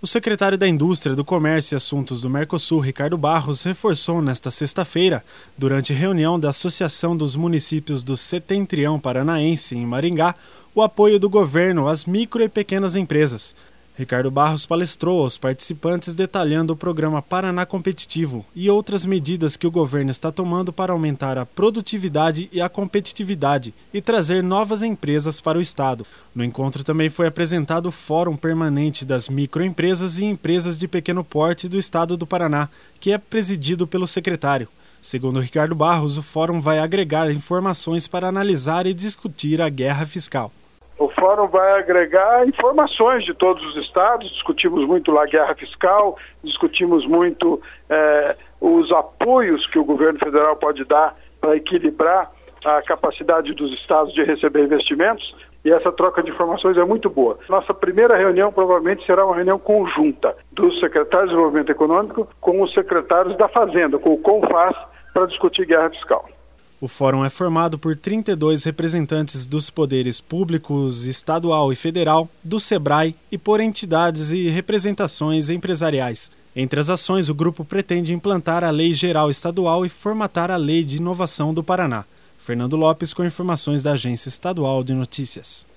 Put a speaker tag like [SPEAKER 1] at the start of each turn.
[SPEAKER 1] O secretário da Indústria, do Comércio e Assuntos do Mercosul, Ricardo Barros, reforçou nesta sexta-feira, durante reunião da Associação dos Municípios do Setentrião Paranaense, em Maringá, o apoio do governo às micro e pequenas empresas. Ricardo Barros palestrou aos participantes detalhando o programa Paraná Competitivo e outras medidas que o governo está tomando para aumentar a produtividade e a competitividade e trazer novas empresas para o estado. No encontro também foi apresentado o Fórum Permanente das Microempresas e Empresas de Pequeno Porte do estado do Paraná, que é presidido pelo secretário. Segundo Ricardo Barros, o fórum vai agregar informações para analisar e discutir a guerra fiscal.
[SPEAKER 2] O fórum vai agregar informações de todos os estados, discutimos muito lá a guerra fiscal, discutimos muito os apoios que o governo federal pode dar para equilibrar a capacidade dos estados de receber investimentos, e essa troca de informações é muito boa. Nossa primeira reunião provavelmente será uma reunião conjunta dos secretários de Desenvolvimento Econômico com os secretários da Fazenda, com o CONFAS, para discutir guerra fiscal.
[SPEAKER 1] O fórum é formado por 32 representantes dos poderes públicos, estadual e federal, do SEBRAE e por entidades e representações empresariais. Entre as ações, o grupo pretende implantar a Lei Geral Estadual e formatar a Lei de Inovação do Paraná. Fernando Lopes com informações da Agência Estadual de Notícias.